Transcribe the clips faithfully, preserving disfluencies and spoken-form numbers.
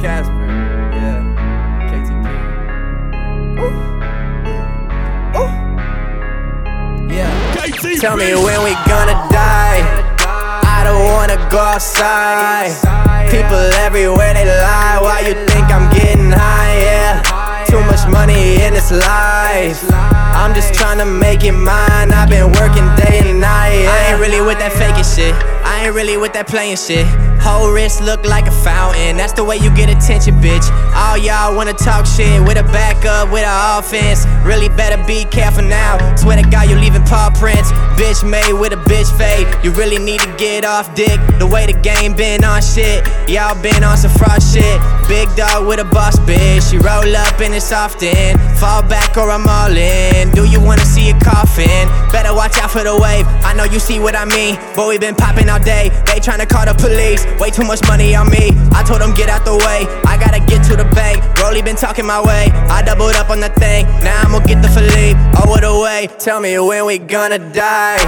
Casper, yeah, K T P. Ooh. Ooh. Yeah. K T P. Tell me when we gonna die. I don't wanna go outside. People everywhere, they lie. Why you think I'm getting high? Yeah. Too much money in this life. I'm just tryna make it mine. I've been working day and night. Yeah. I ain't really with that faking shit. I ain't really with that playing shit. Whole wrist look like a fountain. That's the way you get attention, bitch. All y'all wanna talk shit with a backup, with a offense. Really better be careful now. Swear to God, you leaving paw prints. Bitch made with a bitch fade. You really need to get off dick. The way the game been on shit. Y'all been on some fraud shit. Big dog with a boss bitch. She roll up and it's often. Fall back or I'm all in. Do you wanna see a coffin? Better watch out for the wave. I know you see what I mean. Boy, we been popping all day. They tryna call the police. Way too much money on me. I told them get out the way. I gotta get to the bank. Rolly been talking my way. I doubled up on the thing. Now I'm gonna get the Philippe over the way. Tell me when we gonna die.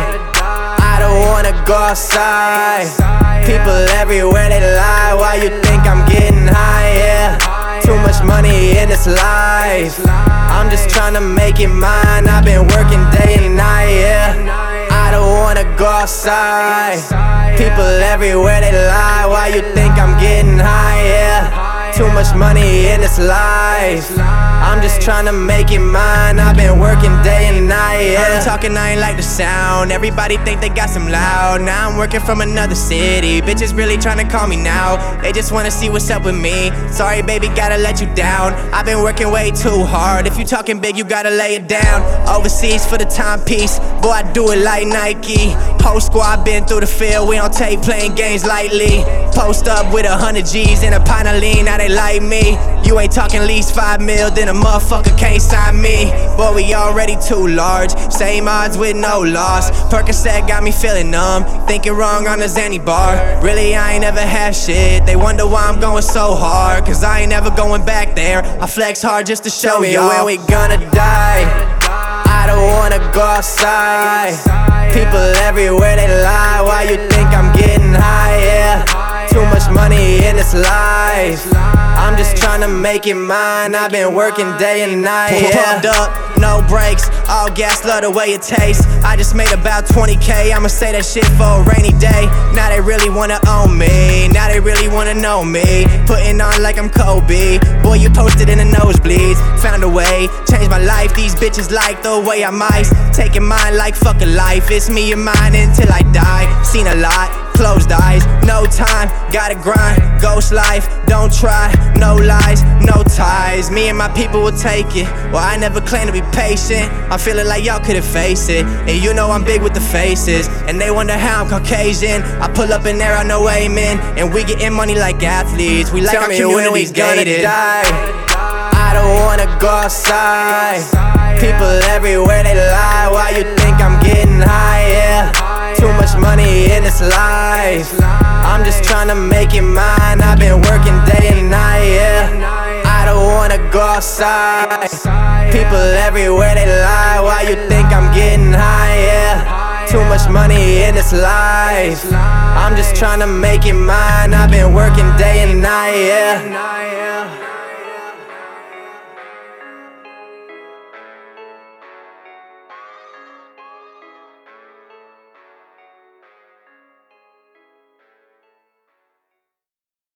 I don't wanna go outside. People everywhere, they lie. Why you think I'm getting high? Yeah. Too much money in this life. I'm just tryna make it mine. I've been working day and night. Yeah. I don't wanna go outside. People everywhere, they lie. Why you think I'm getting high? Yeah. Too much money in this life. I'm just tryna make it mine. I've been working day and night. Yeah. I'm talking, I ain't like the sound. Everybody think they got some loud. Now I'm working from another city. Bitches really tryna call me now. They just wanna see what's up with me. Sorry, baby, gotta let you down. I've been working way too hard. If you talking big, you gotta lay it down. Overseas for the timepiece. Boy, I do it like Nike. Whole squad been through the field. We don't take playing games lightly. Post up with a hundred G's and a pint of lean. Now they like me. You ain't talking least five mil, then a motherfucker can't sign me. Boy, we already too large. Same odds with no loss. Percocet got me feeling numb. Thinking wrong on the Zanny bar. Really, I ain't never had shit. They wonder why I'm going so hard. Cause I ain't never going back there. I flex hard just to show me when we gonna die. I don't wanna go outside. People everywhere, they lie. Why you think I'm getting high? Yeah. Too much money in this life. I'm just tryna make it mine. I've been working day and night. Yeah. Pumped up, no brakes, all gas, love the way it tastes. I just made about twenty K. I'ma say that shit for a rainy day. Now they really wanna own me. Now they really wanna know me. Putting on like I'm Kobe. Boy, you posted in the nosebleeds. Found a way, changed my life. These bitches like the way I'm ice. Taking mine like fuck a life. It's me and mine until I die. Seen a lot. Closed eyes, no time, gotta grind, ghost life, don't try, no lies, no ties. Me and my people will take it. Well, I never claim to be patient. I'm feeling like y'all couldn't face it. And you know I'm big with the faces. And they wonder how I'm Caucasian. I pull up in there, I know amen. And we getting money like athletes. We like Tell our me communities when we gonna gated. die. I don't wanna go outside. People everywhere, they lie. Why you think I'm getting high? Yeah. Too much money in this life. I'm just tryna make it mine. I've been working day and night, yeah. I don't wanna go outside. People everywhere, they lie. Why you think I'm getting high, yeah. Too much money in this life. I'm just tryna make it mine. I've been working day and night, yeah.